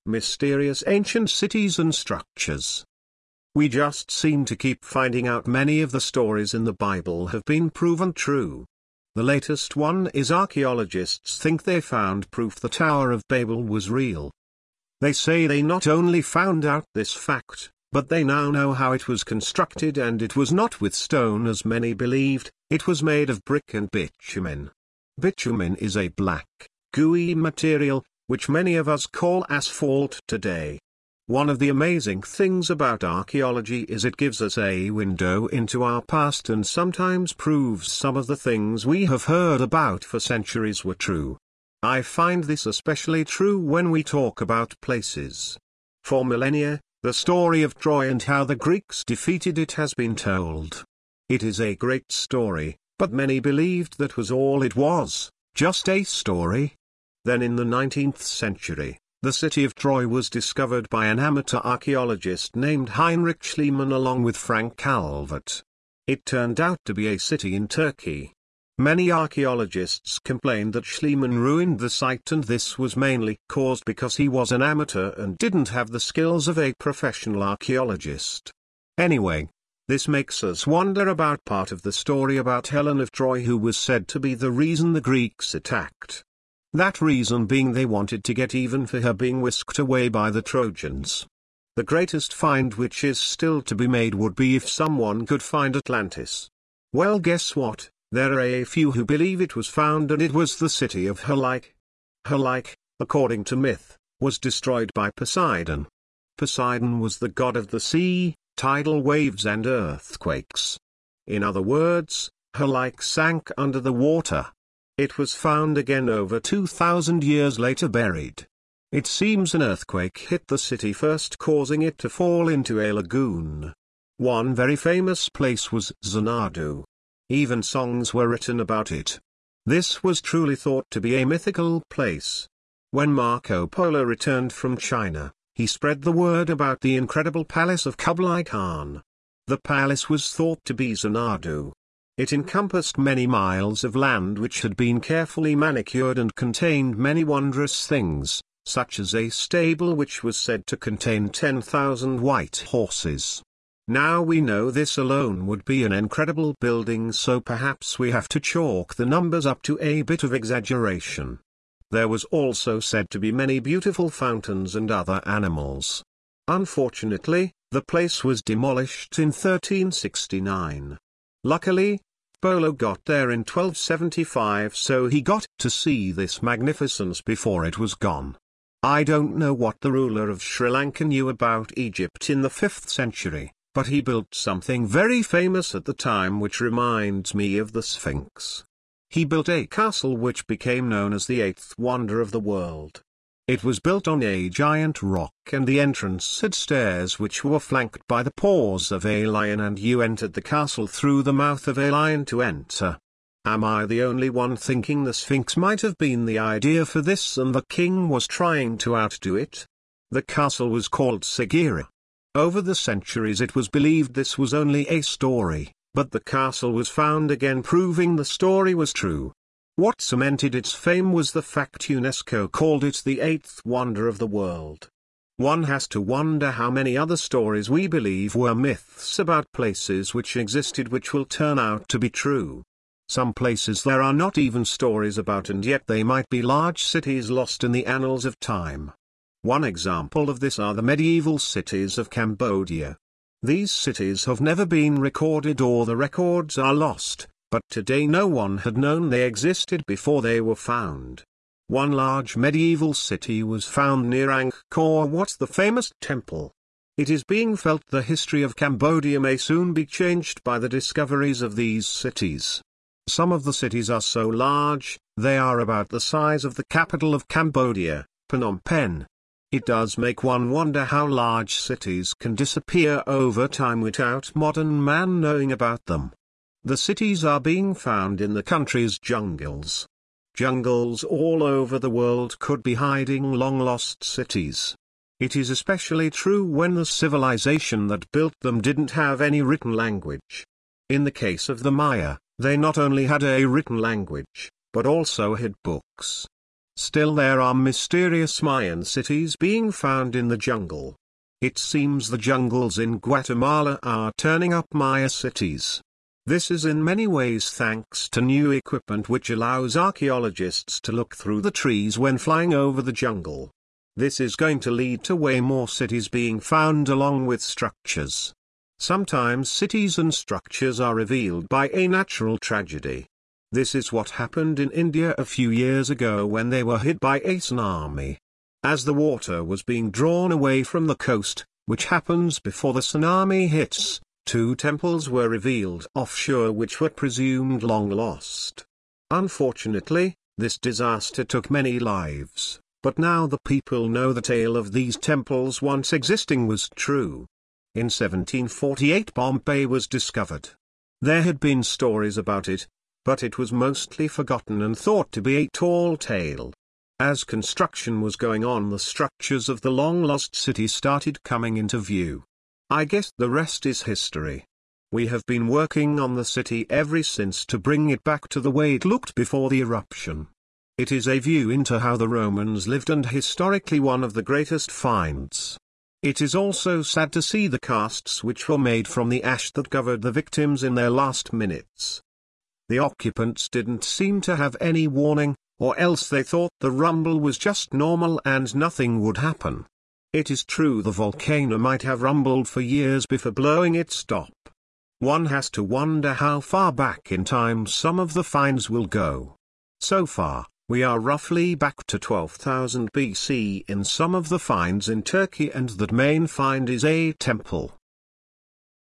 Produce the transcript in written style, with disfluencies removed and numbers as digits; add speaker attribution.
Speaker 1: mysterious ancient cities and structures. We just seem to keep finding out many of the stories in the Bible have been proven true. The latest one is archaeologists think they found proof the Tower of Babel was real. They say they not only found out this fact, but they now know how it was constructed, and it was not with stone as many believed, it was made of brick and bitumen. Bitumen is a black, gooey material, which many of us call asphalt today. One of the amazing things about archaeology is it gives us a window into our past and sometimes proves some of the things we have heard about for centuries were true. I find this especially true when we talk about places. For millennia, the story of Troy and how the Greeks defeated it has been told. It is a great story, but many believed that was all it was, just a story. Then in the 19th century, the city of Troy was discovered by an amateur archaeologist named Heinrich Schliemann along with Frank Calvert. It turned out to be a city in Turkey. Many archaeologists complained that Schliemann ruined the site, and this was mainly caused because he was an amateur and didn't have the skills of a professional archaeologist. Anyway, this makes us wonder about part of the story about Helen of Troy, who was said to be the reason the Greeks attacked. That reason being they wanted to get even for her being whisked away by the Trojans. The greatest find which is still to be made would be if someone could find Atlantis. Well, guess what? There are a few who believe it was found and it was the city of Helike. Helike, according to myth, was destroyed by Poseidon. Poseidon was the god of the sea, tidal waves and earthquakes. In other words, Helike sank under the water. It was found again over 2,000 years later buried. It seems an earthquake hit the city first, causing it to fall into a lagoon. One very famous place was Xanadu. Even songs were written about it. This was truly thought to be a mythical place. When Marco Polo returned from China, he spread the word about the incredible palace of Kublai Khan. The palace was thought to be Xanadu. It encompassed many miles of land which had been carefully manicured and contained many wondrous things, such as a stable which was said to contain 10,000 white horses. Now we know this alone would be an incredible building, so perhaps we have to chalk the numbers up to a bit of exaggeration. There was also said to be many beautiful fountains and other animals. Unfortunately, the place was demolished in 1369. Luckily, Polo got there in 1275, so he got to see this magnificence before it was gone. I don't know what the ruler of Sri Lanka knew about Egypt in the 5th century, but he built something very famous at the time which reminds me of the Sphinx. He built a castle which became known as the 8th wonder of the world. It was built on a giant rock, and the entrance had stairs which were flanked by the paws of a lion, and you entered the castle through the mouth of a lion to enter. Am I the only one thinking the Sphinx might have been the idea for this and the king was trying to outdo it? The castle was called Sagira. Over the centuries it was believed this was only a story, but the castle was found again, proving the story was true. What cemented its fame was the fact UNESCO called it the 8th wonder of the world. One has to wonder how many other stories we believe were myths about places which existed which will turn out to be true. Some places there are not even stories about, and yet they might be large cities lost in the annals of time. One example of this are the medieval cities of Cambodia. These cities have never been recorded, or the records are lost, but today no one had known they existed before they were found. One large medieval city was found near Angkor Wat, the famous temple. It is being felt the history of Cambodia may soon be changed by the discoveries of these cities. Some of the cities are so large, they are about the size of the capital of Cambodia, Phnom Penh. It does make one wonder how large cities can disappear over time without modern man knowing about them. The cities are being found in the country's jungles. Jungles all over the world could be hiding long-lost cities. It is especially true when the civilization that built them didn't have any written language. In the case of the Maya, they not only had a written language, but also had books. Still there are mysterious Mayan cities being found in the jungle. It seems the jungles in Guatemala are turning up Maya cities. This is in many ways thanks to new equipment which allows archaeologists to look through the trees when flying over the jungle. This is going to lead to way more cities being found along with structures. Sometimes cities and structures are revealed by a natural tragedy. This is what happened in India a few years ago when they were hit by a tsunami. As the water was being drawn away from the coast, which happens before the tsunami hits, 2 temples were revealed offshore which were presumed long lost. Unfortunately, this disaster took many lives, but now the people know the tale of these temples once existing was true. In 1748 Bombay was discovered. There had been stories about it, but it was mostly forgotten and thought to be a tall tale. As construction was going on, the structures of the long-lost city started coming into view. I guess the rest is history. We have been working on the city ever since to bring it back to the way it looked before the eruption. It is a view into how the Romans lived and historically one of the greatest finds. It is also sad to see the casts which were made from the ash that covered the victims in their last minutes. The occupants didn't seem to have any warning, or else they thought the rumble was just normal and nothing would happen. It is true the volcano might have rumbled for years before blowing its top. One has to wonder how far back in time some of the finds will go. So far, we are roughly back to 12,000 BC in some of the finds in Turkey, and that main find is a temple.